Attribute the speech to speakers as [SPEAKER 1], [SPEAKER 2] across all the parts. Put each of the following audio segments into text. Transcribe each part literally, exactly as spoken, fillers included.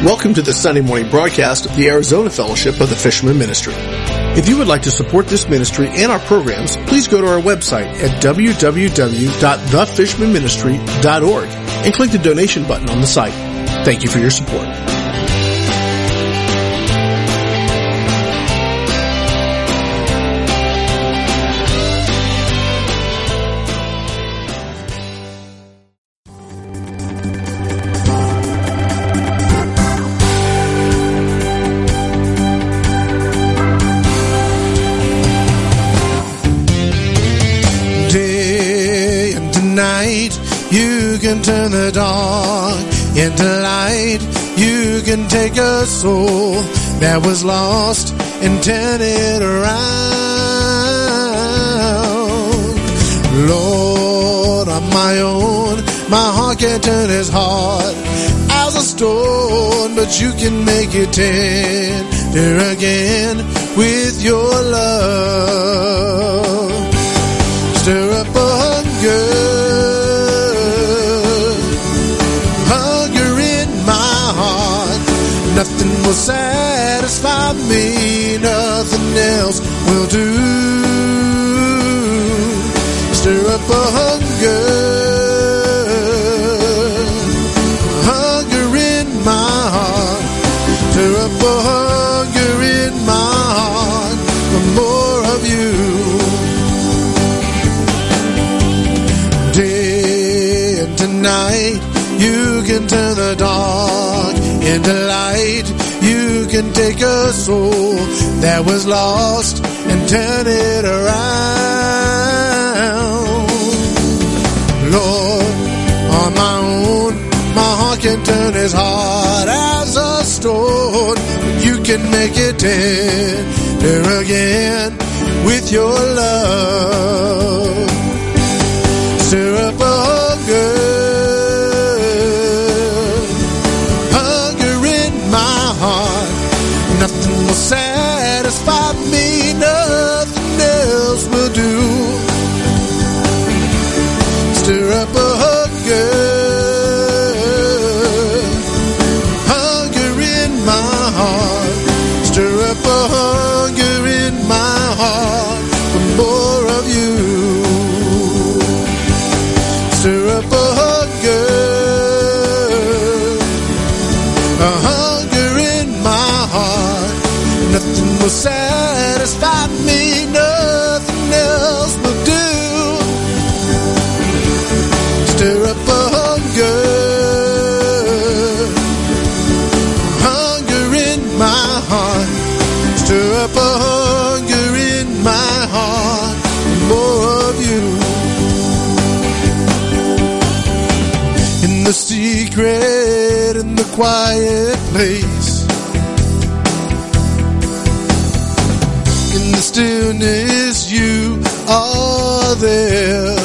[SPEAKER 1] Welcome to the Sunday morning broadcast of the Arizona Fellowship of the Fisherman Ministry. If you would like to support this ministry and our programs, please go to our website at w w w dot the fisherman ministry dot org and click the donation button on the site. Thank you for your support.
[SPEAKER 2] You can turn the dark into light. You can take a soul that was lost and turn it around. Lord, on my own, my heart can't turn as hard as a stone, but you can make it tender again with your love. Stir up a hunger, nothing will satisfy me, nothing else will do. Stir up a hunger, hunger in my heart. Stir up a hunger in my heart for more of you. Day and tonight, you can turn the dark into light. You can take a soul that was lost and turn it around. Lord, on my own, my heart can turn as hard as a stone, but you can make it tender again with your love. Stir up a hunger, nothing will satisfy me, nothing else will do. Stir up a hunger, hunger in my heart. Stir up a hunger in my heart for more of you. Stir up a hunger, a hunger in my heart. Nothing will satisfy me, nothing else will do. Stir up a hunger, hunger in my heart. Stir up a hunger in my heart for more of you. In the secret, in the quiet place, in the stillness, you are there.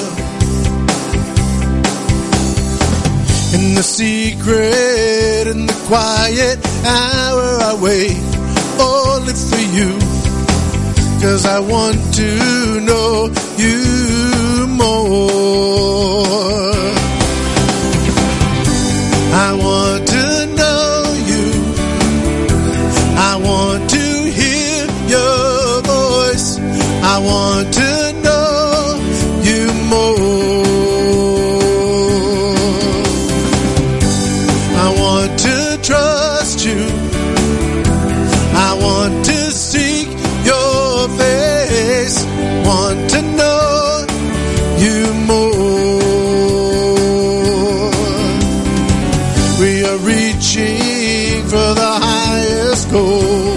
[SPEAKER 2] In the secret, in the quiet hour, I wait only for you, 'cause I want to know you more. I want to know you. I want to hear your voice. I want to know you more. I want to trust you. I want to seek your face. Want to know you more. We are reaching for the highest goal,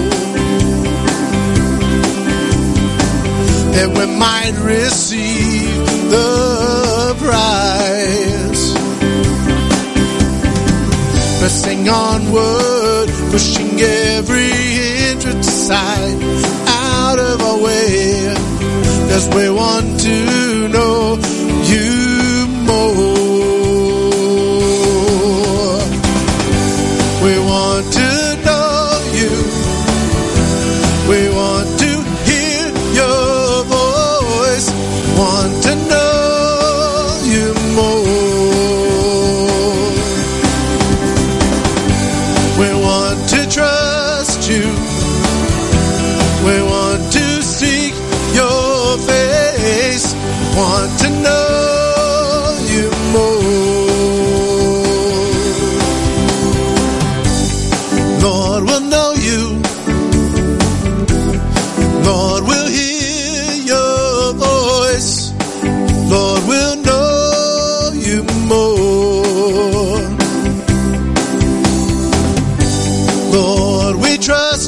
[SPEAKER 2] that we might receive the prize. Pressing onward, pushing every hindrance aside, out of our way, 'cause we want to know you more. We want to know you. We want to hear your voice. Want to know you more. We want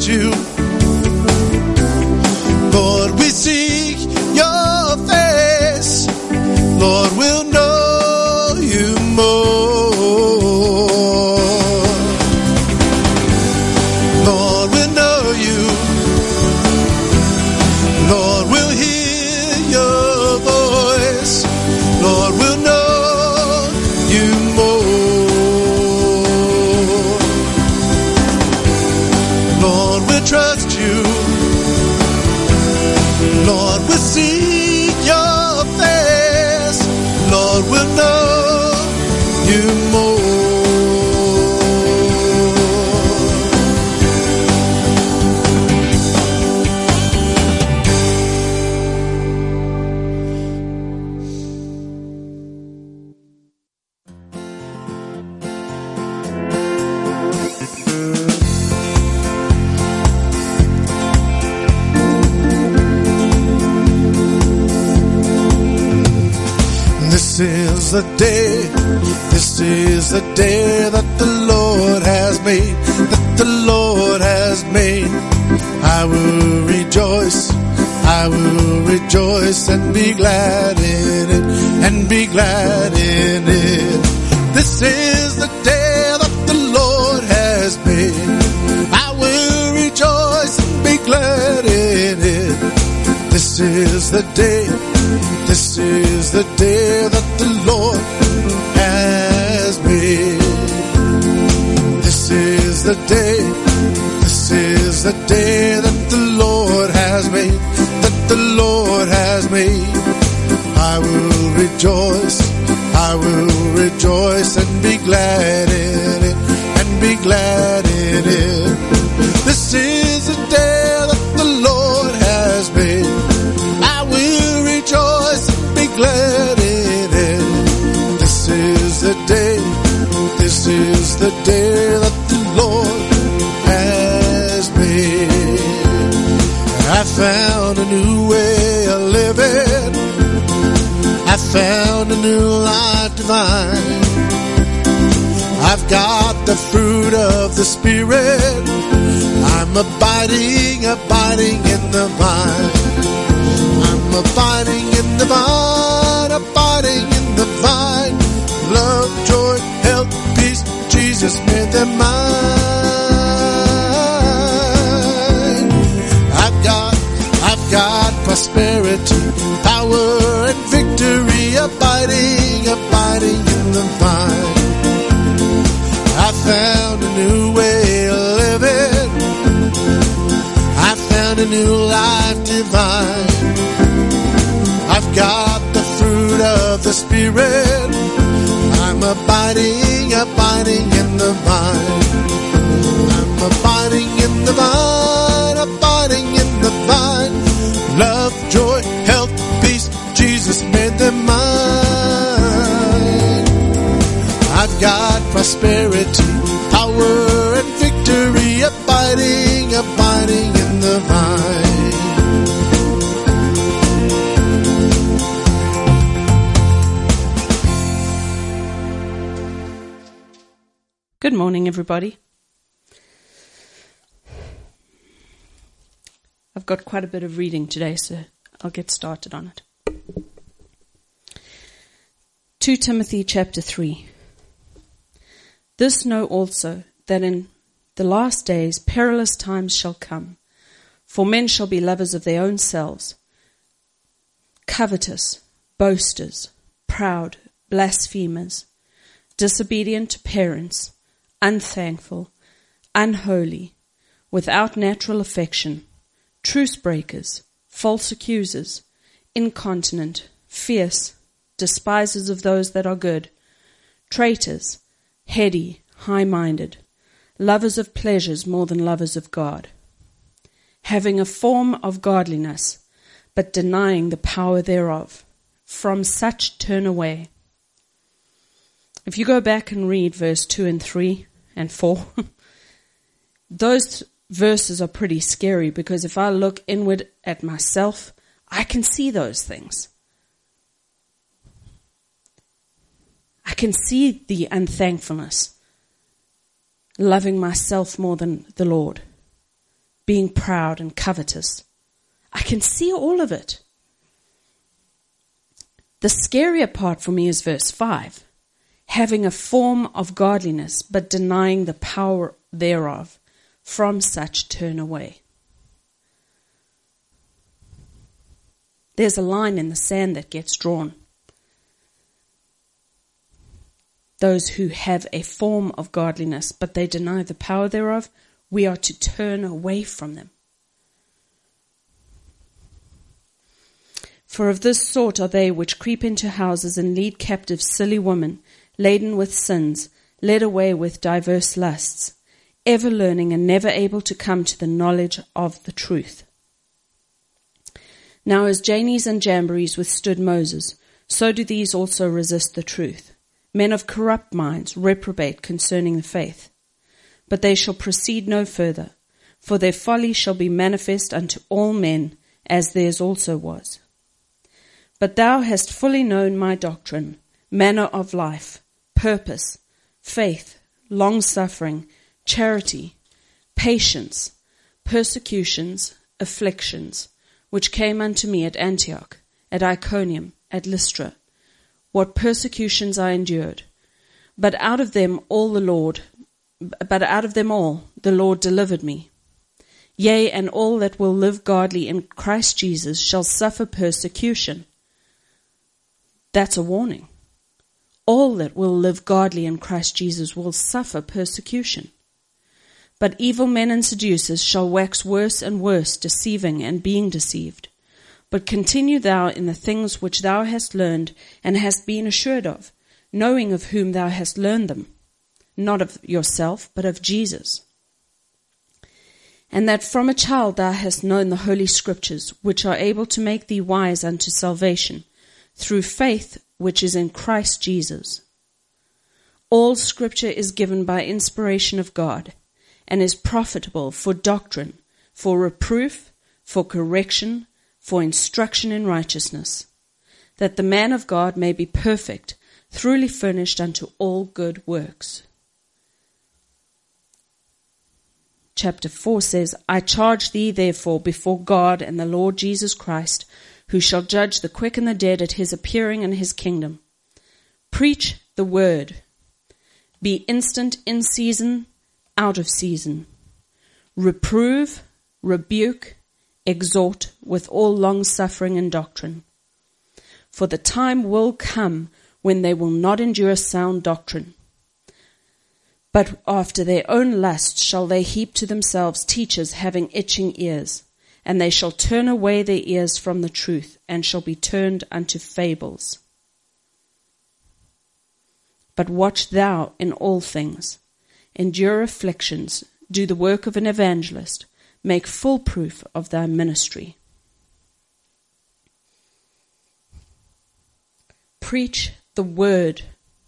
[SPEAKER 2] trust you. Lord, we seek your face. Lord, we'll know you more. Lord, we'll know you. Lord, we'll hear your voice. Lord, we'll know you more. Lord, we'll trust you. Lord, we'll seek your face. Lord, we'll know you more. This is the day, this is the day that the Lord has made, that the Lord has made. I will rejoice, I will rejoice and be glad in it, and be glad in it. This is the day that the Lord has made. I will rejoice and be glad in it. This is the day, this is the day that the Lord has made. This is the day, this is the day that the Lord has made, that the Lord has made. I will rejoice, I will rejoice and be glad in it, and be glad in it. This is the day that the Lord has made. I will rejoice and be glad in it. This is the day, this is the day that the Lord has made. I found a new way of living. I found a new life divine. I've got the fruit of the Spirit. I'm abiding, abiding in the vine. I'm abiding in the vine, abiding in the vine. Love, joy, health, peace, Jesus made them mine. I've got, I've got prosperity, power and victory, abiding, abiding in the vine. I found a new way of living. I found a new life divine. I've got the fruit of the Spirit. I'm abiding, abiding in the vine. I'm abiding in the vine, abiding in the vine. Love, joy, health, peace, Jesus made them mine. I've got prosperity, power and victory, abiding, abiding in the vine.
[SPEAKER 3] Good morning, everybody. I've got quite a bit of reading today, so I'll get started on it. Second Timothy chapter three. This know also, that in the last days perilous times shall come, for men shall be lovers of their own selves, covetous, boasters, proud, blasphemers, disobedient to parents, unthankful, unholy, without natural affection, truce breakers, false accusers, incontinent, fierce, despisers of those that are good, traitors, heady, high-minded, lovers of pleasures more than lovers of God, having a form of godliness, but denying the power thereof. From such turn away. If you go back and read verse two and three and four, those verses are pretty scary, because if I look inward at myself, I can see those things. I can see the unthankfulness, loving myself more than the Lord. being proud and covetous. I can see all of it. The scarier part for me is verse five. Having a form of godliness, but denying the power thereof. From such turn away. There's a line in the sand that gets drawn. Those who have a form of godliness, but they deny the power thereof, we are to turn away from them. For of this sort are they which creep into houses and lead captive silly women, laden with sins, led away with diverse lusts, ever learning and never able to come to the knowledge of the truth. Now as Jannes and Jambres withstood Moses, so do these also resist the truth. Men of corrupt minds reprobate concerning the faith. But they shall proceed no further, for their folly shall be manifest unto all men, as theirs also was. But thou hast fully known my doctrine, manner of life, purpose, faith, long-suffering, charity, patience, persecutions, afflictions, which came unto me at Antioch, at Iconium, at Lystra, what persecutions I endured. But out of them all the Lord, but out of them all the Lord delivered me. Yea, and all that will live godly in Christ Jesus shall suffer persecution. That's a warning. All that will live godly in Christ Jesus will suffer persecution. But evil men and seducers shall wax worse and worse, deceiving and being deceived. But continue thou in the things which thou hast learned and hast been assured of, knowing of whom thou hast learned them, not of yourself, but of Jesus. And that from a child thou hast known the holy scriptures, which are able to make thee wise unto salvation, through faith which is in Christ Jesus. All scripture is given by inspiration of God, and is profitable for doctrine, for reproof, for correction, for instruction in righteousness, that the man of God may be perfect, thoroughly furnished unto all good works. Chapter four says, I charge thee therefore before God and the Lord Jesus Christ, who shall judge the quick and the dead at his appearing in his kingdom. Preach the word. Be instant in season, out of season. Reprove, rebuke, exhort with all long-suffering and doctrine. For the time will come when they will not endure sound doctrine. But after their own lust shall they heap to themselves teachers having itching ears, and they shall turn away their ears from the truth, and shall be turned unto fables. But watch thou in all things, endure afflictions, do the work of an evangelist, make full proof of thy ministry. Preach the word.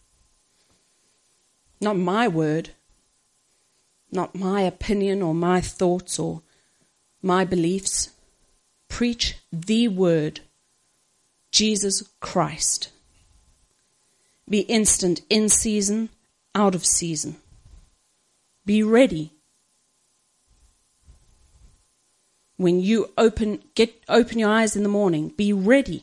[SPEAKER 3] Not my word, not my opinion or my thoughts or my beliefs. Preach the word, Jesus Christ. Be instant in season, out of season. Be ready. When you open, get open your eyes in the morning, be ready.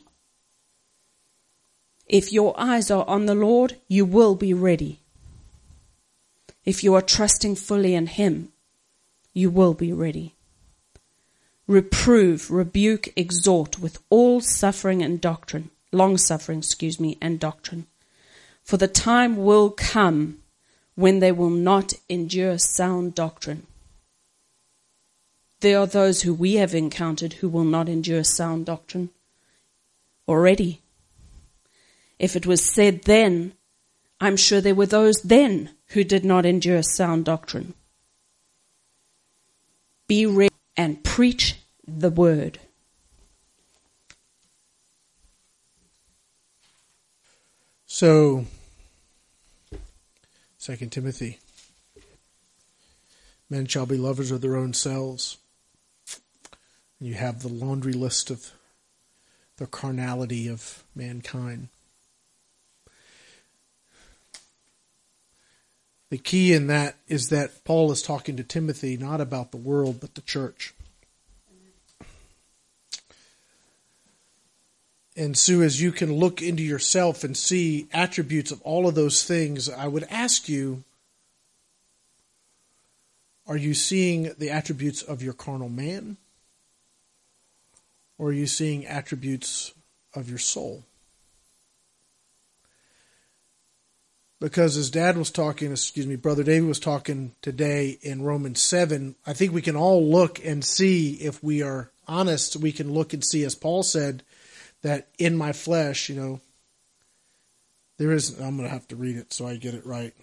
[SPEAKER 3] If your eyes are on the Lord, you will be ready. If you are trusting fully in Him, you will be ready. Reprove, rebuke, exhort with all suffering and doctrine, long suffering, excuse me, and doctrine. For the time will come when they will not endure sound doctrine. There are those who we have encountered who will not endure sound doctrine already. If it was said then, I'm sure there were those then who did not endure sound doctrine. Be ready and preach the word.
[SPEAKER 1] So, Second Timothy, men shall be lovers of their own selves. You have the laundry list of the carnality of mankind. The key in that is that Paul is talking to Timothy not about the world, but the church. And Sue, as you can look into yourself and see attributes of all of those things, I would ask you, are you seeing the attributes of your carnal man? Or are you seeing attributes of your soul? Because as Dad was talking, excuse me, Brother David was talking today in Romans seven, I think we can all look and see, if we are honest, we can look and see, as Paul said, that in my flesh, you know, there is, I'm going to have to read it so I get it right.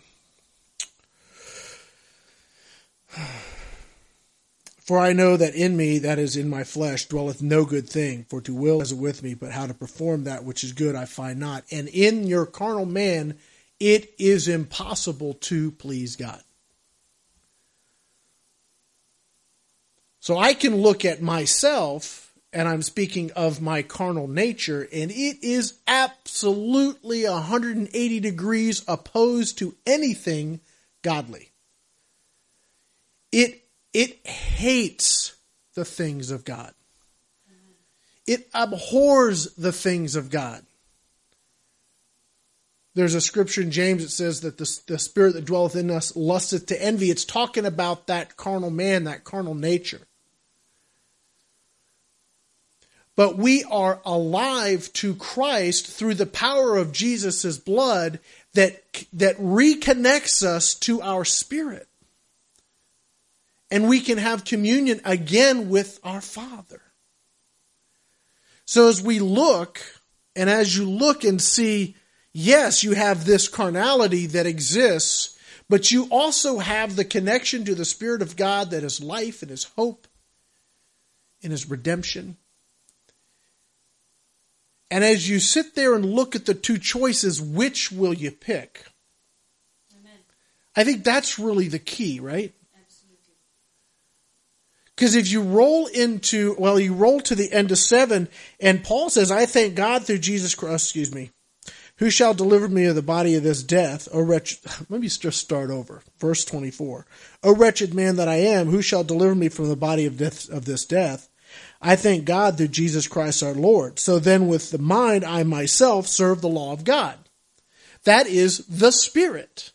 [SPEAKER 1] For I know that in me, that is in my flesh, dwelleth no good thing. For to will is with me, but how to perform that which is good I find not. And in your carnal man, it is impossible to please God. So I can look at myself, and I'm speaking of my carnal nature, and it is absolutely one hundred eighty degrees opposed to anything godly. It, it hates the things of God. It abhors the things of God. There's a scripture in James that says that the, the spirit that dwelleth in us lusteth to envy. It's talking about that carnal man, that carnal nature. But we are alive to Christ through the power of Jesus' blood that, that reconnects us to our spirit. And we can have communion again with our Father. So as we look, and as you look and see, yes, you have this carnality that exists, but you also have the connection to the Spirit of God that is life and is hope and is redemption. And as you sit there and look at the two choices, which will you pick? Amen. I think that's really the key, right? Absolutely. Because if you roll into, well, you roll to the end of seven, and Paul says, I thank God through Jesus Christ, excuse me, who shall deliver me of the body of this death, O wretched, let me just start over, verse twenty-four. O wretched man that I am, who shall deliver me from the body of death, of this death? I thank God through Jesus Christ our Lord. So then with the mind, I myself serve the law of God. That is the Spirit.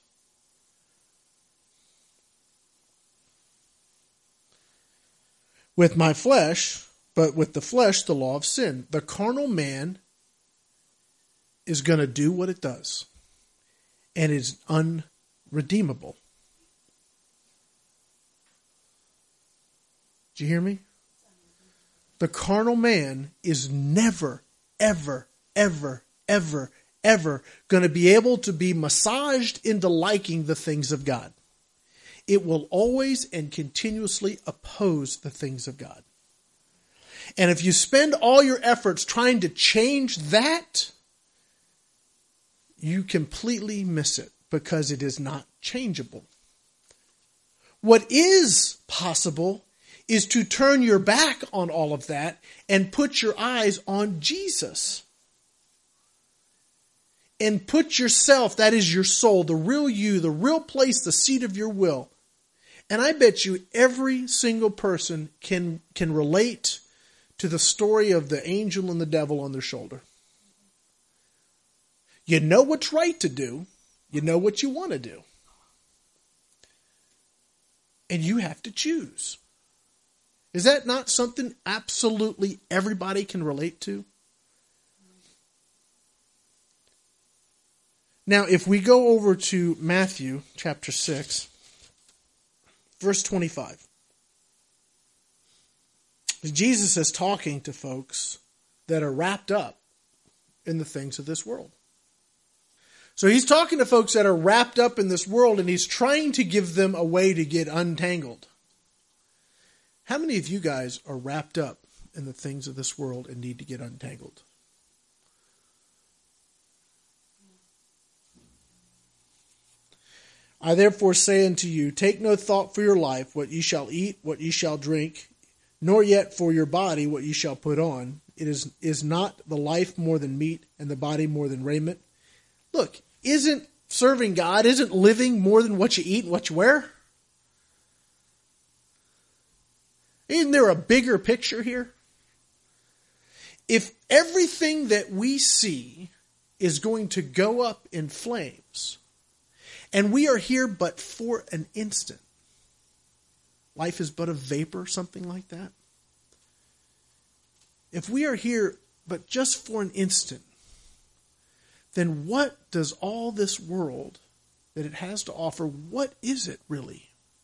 [SPEAKER 1] With my flesh, but with the flesh, the law of sin. The carnal man is going to do what it does, and is unredeemable. Did you hear me? The carnal man is never, ever, ever, ever, ever going to be able to be massaged into liking the things of God. It will always and continuously oppose the things of God. And if you spend all your efforts trying to change that, you completely miss it, because it is not changeable. What is possible is to turn your back on all of that and put your eyes on Jesus. And put yourself, that is your soul, the real you, the real place, the seat of your will. And I bet you every single person can, can relate to the story of the angel and the devil on their shoulder. You know what's right to do. You know what you want to do. And you have to choose. Is that not something absolutely everybody can relate to? Now, if we go over to Matthew chapter six, verse twenty-five. Jesus is talking to folks that are wrapped up in the things of this world. So he's talking to folks that are wrapped up in this world, and he's trying to give them a way to get untangled. How many of you guys are wrapped up in the things of this world and need to get untangled? I therefore say unto you, take no thought for your life, what ye shall eat, what ye shall drink, nor yet for your body, what ye shall put on. It is, is not the life more than meat, and the body more than raiment? Look, isn't serving God isn't living more than what you eat and what you wear? Isn't there a bigger picture here? If everything that we see is going to go up in flames, and we are here but for an instant, life is but a vapor, something like that. If we are here but just for an instant, then what does all this world that it has to offer, what is it really?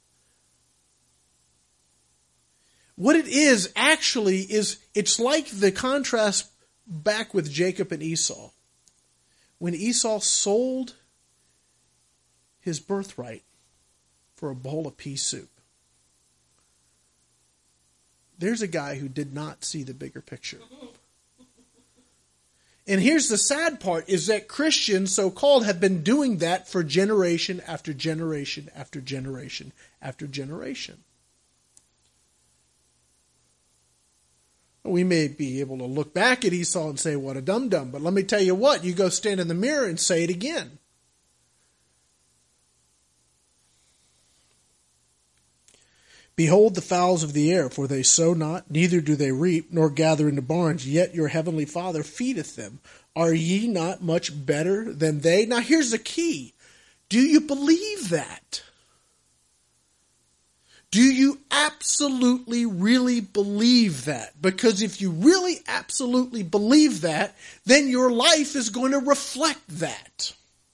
[SPEAKER 1] What it is actually is, it's like the contrast back with Jacob and Esau. When Esau sold his birthright for a bowl of pea soup. There's a guy who did not see the bigger picture. And here's the sad part, is that Christians, so-called, have been doing that for generation after generation after generation after generation. We may be able to look back at Esau and say, what a dum-dum. But let me tell you what, you go stand in the mirror and say it again. Behold the fowls of the air, for they sow not, neither do they reap, nor gather into barns, yet your heavenly Father feedeth them. Are ye not much better than they? Now here's the key. Do you believe that? Do you absolutely, really believe that? Because if you really absolutely believe that, then your life is going to reflect that.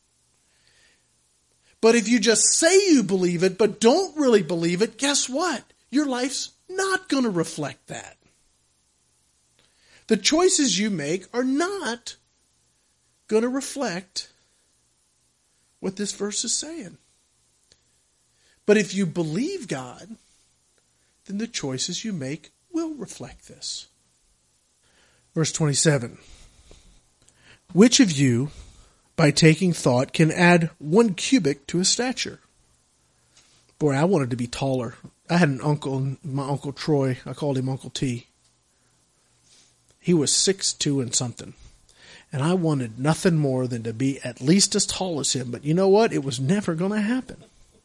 [SPEAKER 1] But if you just say you believe it, but don't really believe it, guess what? Your life's not going to reflect that. The choices you make are not going to reflect what this verse is saying. But if you believe God, then the choices you make will reflect this. Verse twenty-seven. Which of you, by taking thought, can add one cubit to his stature? Boy, I wanted to be taller. I had an uncle, my Uncle Troy. I called him Uncle T. He was six two and something. And I wanted nothing more than to be at least as tall as him. But you know what? It was never going to happen.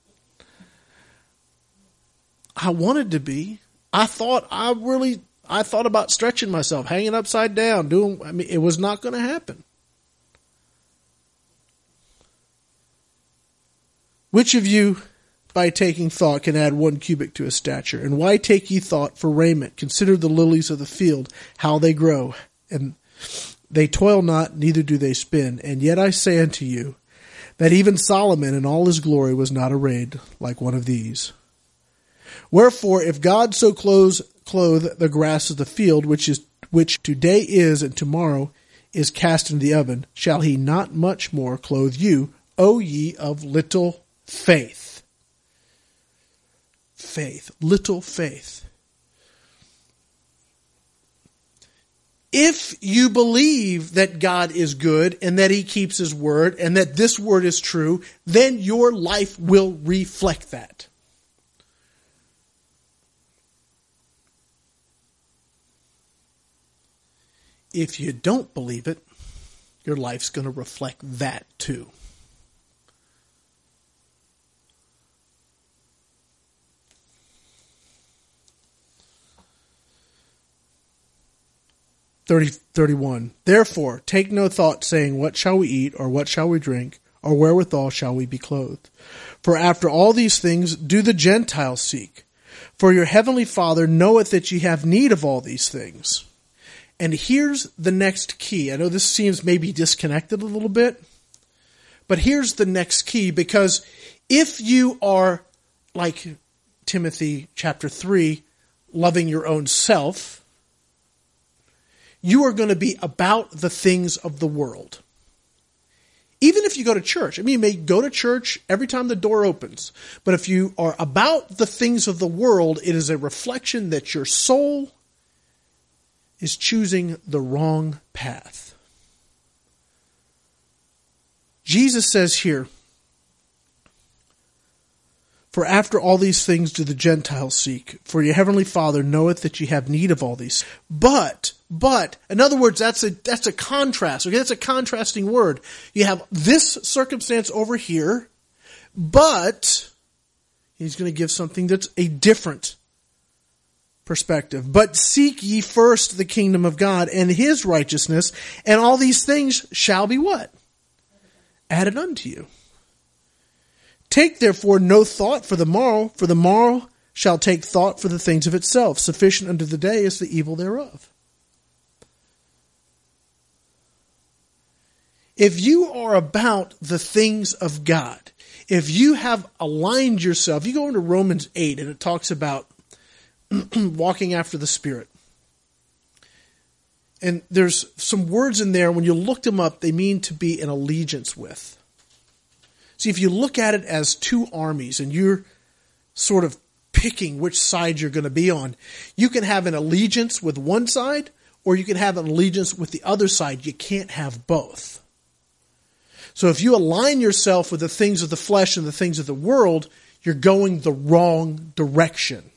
[SPEAKER 1] I wanted to be. I thought I really, I thought about stretching myself, hanging upside down, doing, I mean, it was not going to happen. Which of you, by taking thought, can add one cubit to his stature? And why take ye thought for raiment? Consider the lilies of the field, how they grow. And they toil not, neither do they spin. And yet I say unto you, that even Solomon in all his glory was not arrayed like one of these. Wherefore, if God so clothe, clothe the grass of the field, which is which today is and tomorrow is cast into the oven, shall he not much more clothe you, O ye of little faith? Faith, little faith. If you believe that God is good and that he keeps his word and that this word is true, then your life will reflect that. If you don't believe it, your life's going to reflect that too. thirty, thirty-one. Therefore, take no thought, saying, what shall we eat, or what shall we drink, or wherewithal shall we be clothed? For after all these things do the Gentiles seek. For your heavenly Father knoweth that ye have need of all these things. And here's the next key. I know this seems maybe disconnected a little bit, but here's the next key, because if you are, like Timothy chapter three, loving your own self, you are going to be about the things of the world. Even if you go to church. I mean, you may go to church every time the door opens, but if you are about the things of the world, it is a reflection that your soul is choosing the wrong path. Jesus says here, For after all these things do the Gentiles seek, for your heavenly Father knoweth that ye have need of all these. But, but, in other words, that's a, that's a contrast, okay? That's a contrasting word. You have this circumstance over here, but he's going to give something that's a different perspective. But seek ye first the kingdom of God and his righteousness, and all these things shall be what? Added unto you. Take therefore no thought for the morrow, for the morrow shall take thought for the things of itself. Sufficient unto the day is the evil thereof. If you are about the things of God, if you have aligned yourself, you go into Romans eight and it talks about walking after the Spirit. And there's some words in there, when you look them up, they mean to be in allegiance with. See, if you look at it as two armies and you're sort of picking which side you're going to be on, you can have an allegiance with one side or you can have an allegiance with the other side. You can't have both. So if you align yourself with the things of the flesh and the things of the world, you're going the wrong direction.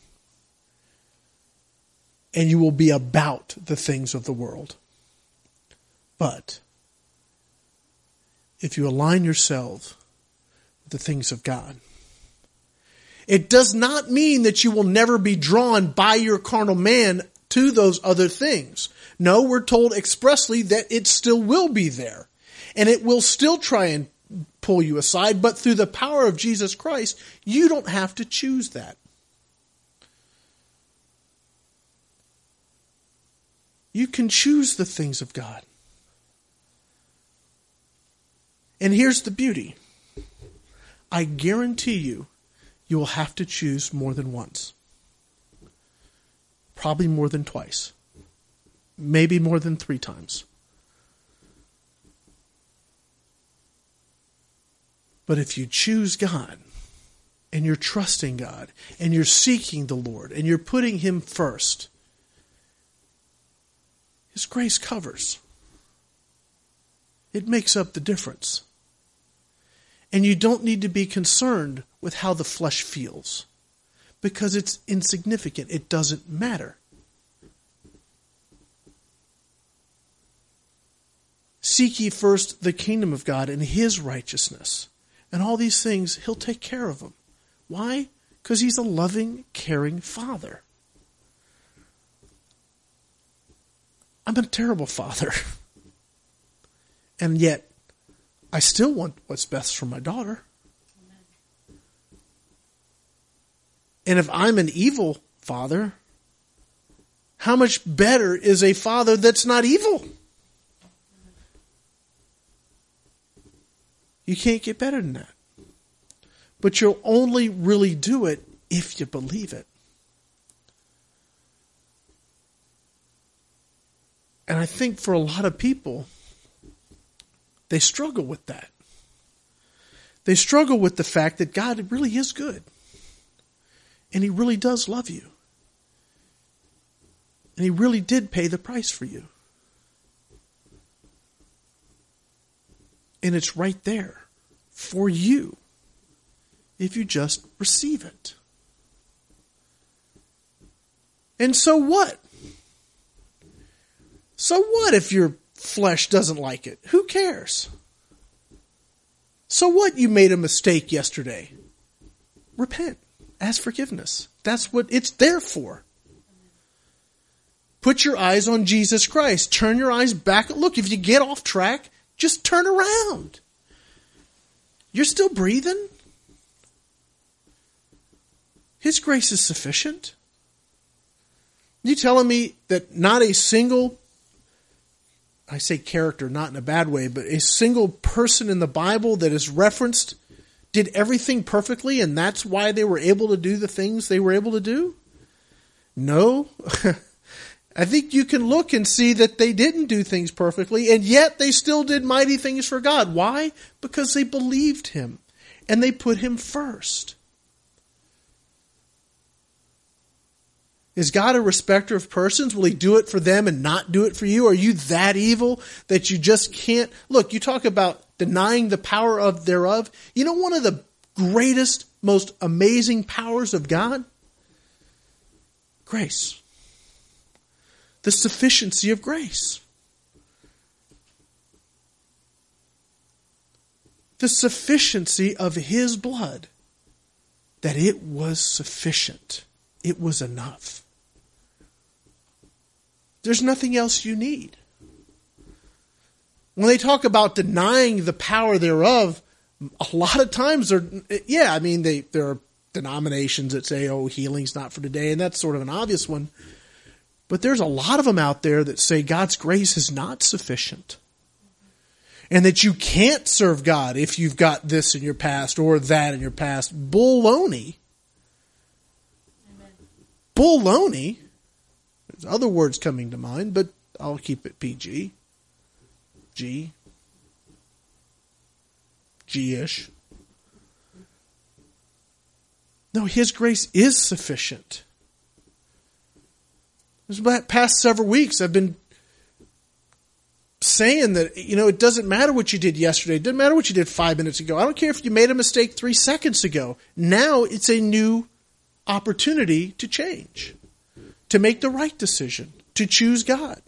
[SPEAKER 1] And you will be about the things of the world. But if you align yourself the things of God. It does not mean that you will never be drawn by your carnal man to those other things. No, we're told expressly that it still will be there. And it will still try and pull you aside, but through the power of Jesus Christ, you don't have to choose that. You can choose the things of God. And here's the beauty. I guarantee you, you will have to choose more than once. Probably more than twice. Maybe more than three times. But if you choose God, and you're trusting God, and you're seeking the Lord, and you're putting him first, his grace covers. It makes up the difference. And you don't need to be concerned with how the flesh feels, because it's insignificant. It doesn't matter. Seek ye first the kingdom of God and his righteousness. And all these things, he'll take care of them. Why? Because he's a loving, caring father. I'm a terrible father. And yet, I still want what's best for my daughter. And if I'm an evil father, how much better is a father that's not evil? You can't get better than that. But you'll only really do it if you believe it. And I think for a lot of people, they struggle with that. They struggle with the fact that God really is good. And he really does love you. And he really did pay the price for you. And it's right there for you if you just receive it. And so what? So what if your flesh doesn't like it? Who cares? So what you made a mistake yesterday? Repent. Ask forgiveness. That's what it's there for. Put your eyes on Jesus Christ. Turn your eyes back. Look, if you get off track, just turn around. You're still breathing. His grace is sufficient. You telling me that not a single, I say character, not in a bad way, but a single person in the Bible that is referenced did everything perfectly and that's why they were able to do the things they were able to do? No. I think you can look and see that they didn't do things perfectly, and yet they still did mighty things for God. Why? Because they believed him, and they put him first. Is God a respecter of persons? Will he do it for them and not do it for you? Are you that evil that you just can't? Look, you talk about denying the power of thereof. You know, one of the greatest, most amazing powers of God? Grace. The sufficiency of grace. The sufficiency of His blood. That it was sufficient. It was enough. There's nothing else you need. When they talk about denying the power thereof, a lot of times they're, yeah, I mean, they, there are denominations that say, oh, healing's not for today, and that's sort of an obvious one. But there's a lot of them out there that say God's grace is not sufficient. And that you can't serve God if you've got this in your past or that in your past. Baloney. Amen. Baloney. There's other words coming to mind, but I'll keep it P G. G. G-ish. No, His grace is sufficient. This past several weeks I've been saying that, you know, it doesn't matter what you did yesterday. It doesn't matter what you did five minutes ago. I don't care if you made a mistake three seconds ago. Now it's a new opportunity to change, to make the right decision, to choose God.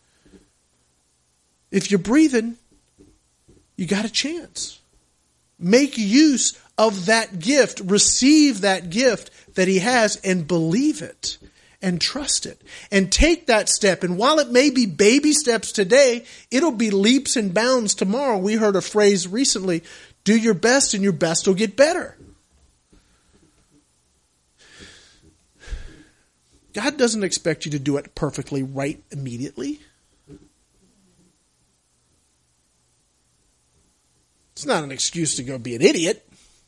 [SPEAKER 1] If you're breathing, you got a chance. Make use of that gift. Receive that gift that He has and believe it. And trust it. And take that step. And while it may be baby steps today, it'll be leaps and bounds tomorrow. We heard a phrase recently, do your best and your best will get better. God doesn't expect you to do it perfectly right immediately. It's not an excuse to go be an idiot.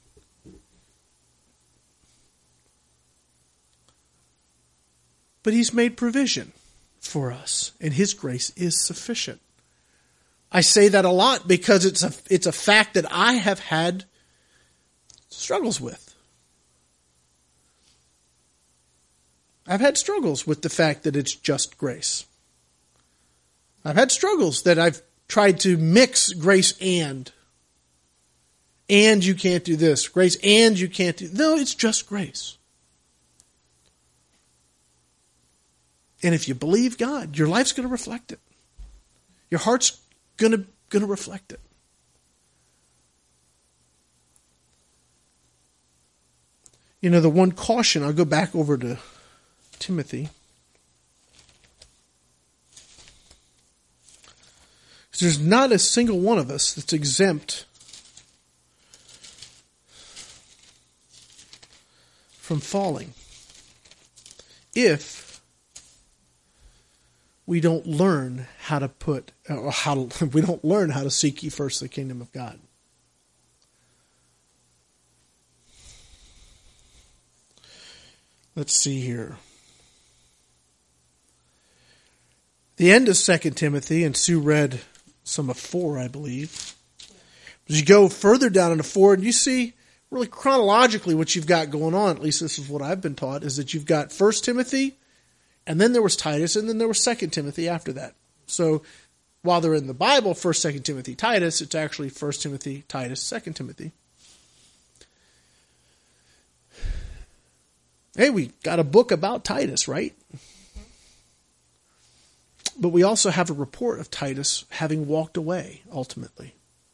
[SPEAKER 1] But He's made provision for us, and His grace is sufficient. I say that a lot because it's a, it's a fact that I have had struggles with. I've had struggles with the fact that it's just grace. I've had struggles that I've tried to mix grace and. And you can't do this. Grace and you can't do. No, it's just grace. And if you believe God, your life's going to reflect it. Your heart's going to, going to reflect it. You know, the one caution, I'll go back over to Timothy. There's not a single one of us that's exempt from falling if we don't learn how to put, or how to, we don't learn how to seek ye first the kingdom of God. Let's see here. The end of Second Timothy, and Sue read some of four, I believe. As you go further down into four, and you see really chronologically what you've got going on, at least this is what I've been taught, is that you've got First Timothy, and then there was Titus, and then there was Second Timothy after that. So while they're in the Bible, First, Second Timothy, Titus, it's actually First Timothy, Titus, Second Timothy. Hey, we got a book about Titus, right? But we also have a report of Titus having walked away, ultimately.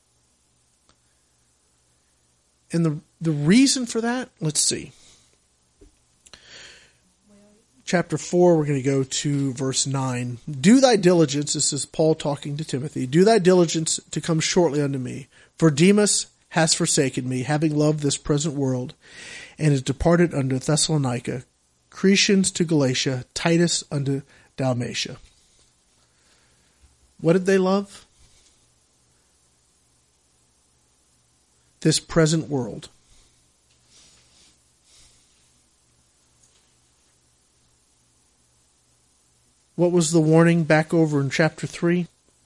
[SPEAKER 1] And the, the reason for that, let's see. Chapter four, we're going to go to verse nine. Do thy diligence, this is Paul talking to Timothy, do thy diligence to come shortly unto me. For Demas has forsaken me, having loved this present world, and is departed unto Thessalonica, Crescens to Galatia, Titus unto Dalmatia. What did they love? This present world. What was the warning back over in chapter three?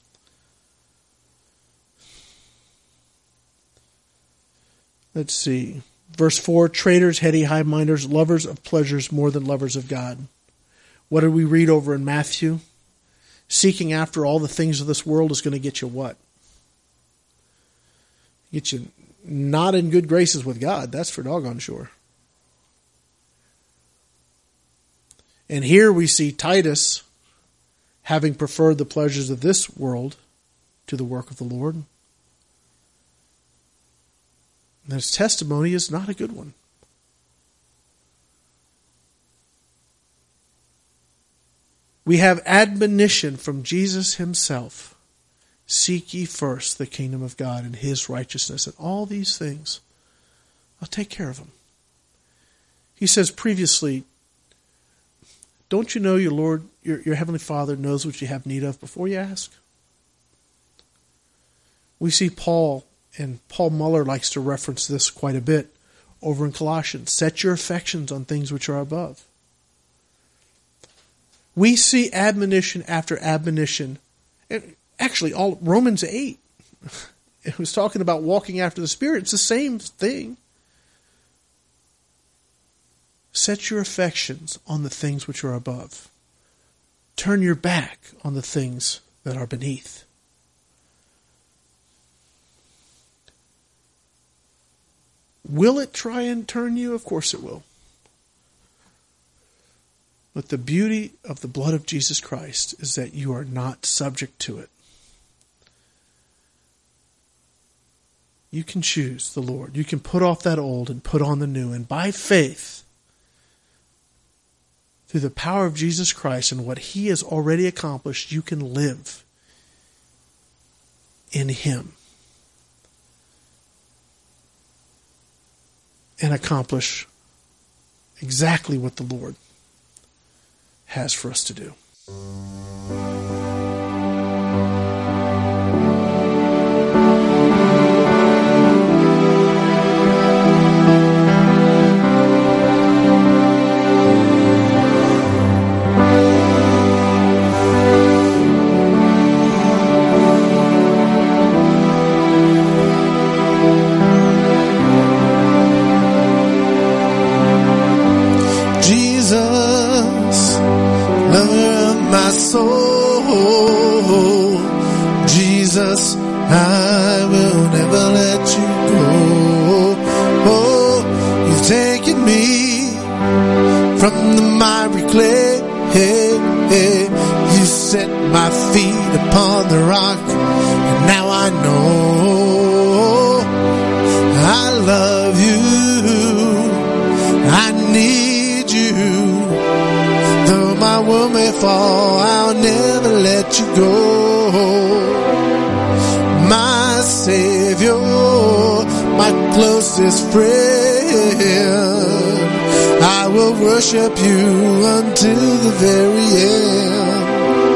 [SPEAKER 1] Let's see. Verse four, traitors, heady, high-minders, lovers of pleasures more than lovers of God. What did we read over in Matthew? Seeking after all the things of this world is going to get you what? Get you not in good graces with God. That's for doggone sure. And here we see Titus having preferred the pleasures of this world to the work of the Lord. And his testimony is not a good one. We have admonition from Jesus himself. Seek ye first the kingdom of God and his righteousness, and all these things, I'll take care of them. He says previously, don't you know your Lord, your, your Heavenly Father knows what you have need of before you ask? We see Paul, and Paul Muller likes to reference this quite a bit over in Colossians. Set your affections on things which are above. We see admonition after admonition. And actually, all Romans eight, it was talking about walking after the Spirit. It's the same thing. Set your affections on the things which are above. Turn your back on the things that are beneath. Will it try and turn you? Of course it will. But the beauty of the blood of Jesus Christ is that you are not subject to it. You can choose the Lord. You can put off that old and put on the new. And by faith, through the power of Jesus Christ and what he has already accomplished, you can live in him and accomplish exactly what the Lord has for us to do.
[SPEAKER 2] Jesus, I will never let you go. Oh, you've taken me from the miry clay. Hey, hey. You set my feet upon the rock, and now I know I love you. I need you. Though my world may fall, I'll never let you go. My Savior, my closest friend, I will worship you until the very end.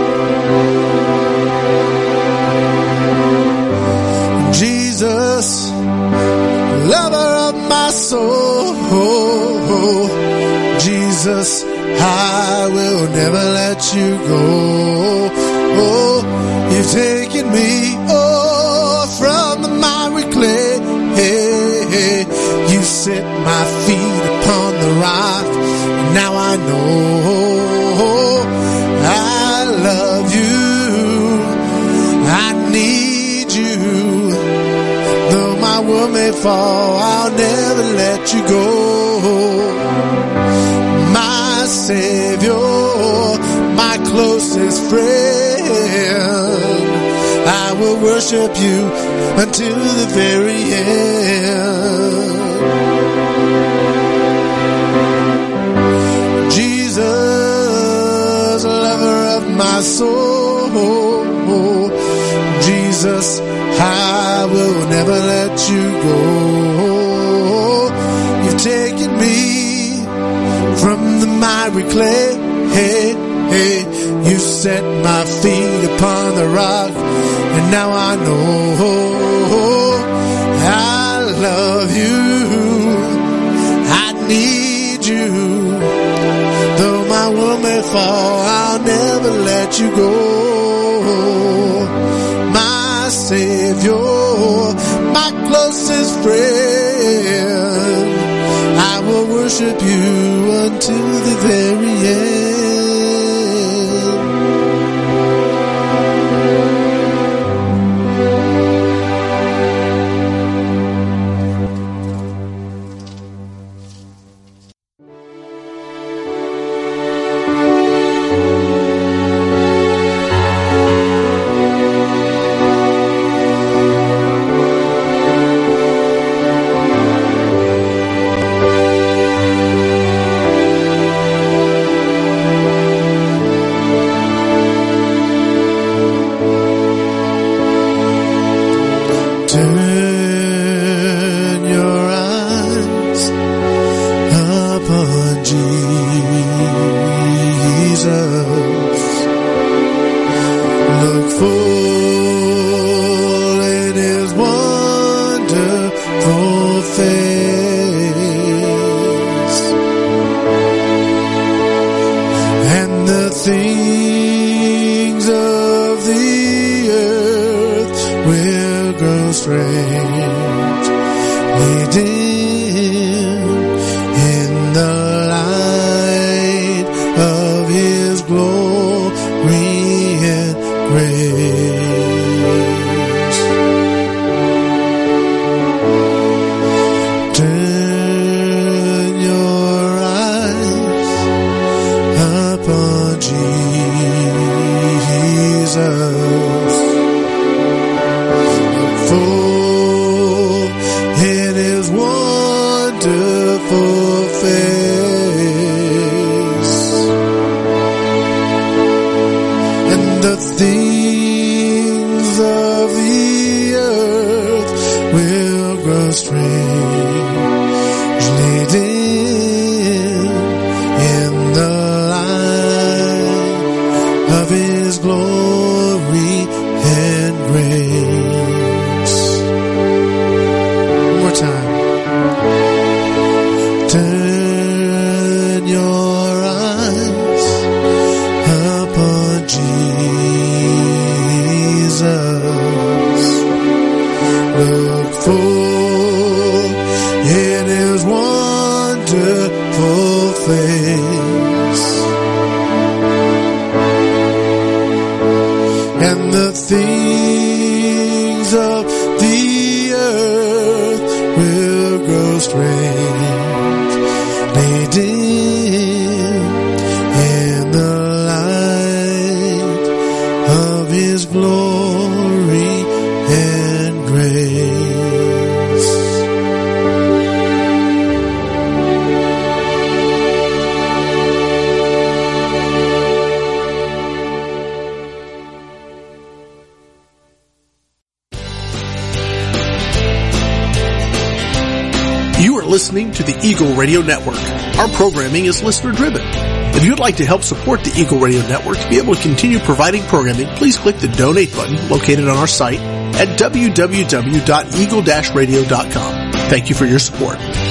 [SPEAKER 2] Jesus, lover of my soul, Jesus, I will never let you go. Oh, you've taken me, oh, from the miry clay. Hey, hey. You set my feet upon the rock. Now I know I love you. I need you. Though my world may fall, I'll never let you go. My Savior, my closest friend, I will worship you until the very end. Jesus, lover of my soul, Jesus, I will never let you go. You've taken me from the miry clay. Hey, hey, you set my feet upon the rock, and now I know I love you. I need you. Though my world may fall, I'll never let you go. My Savior, my closest friend, I will worship you until the very end. strange, leading in the light of His glory and grace. Turn your eyes upon Jesus, full in His wonderful face, and the things of the earth will grow strangely dim in the light of His glory and grace. One more time. Turn your eyes upon Jesus. Look full in His wonderful face, and the things of the earth will grow strange, dim in the light of His glory and grace.
[SPEAKER 1] You are listening to the Eagle Radio Network. Our programming is listener driven. If you'd like to help support the Eagle Radio Network to be able to continue providing programming, please click the donate button located on our site at w w w dot eagle dash radio dot com. Thank you for your support.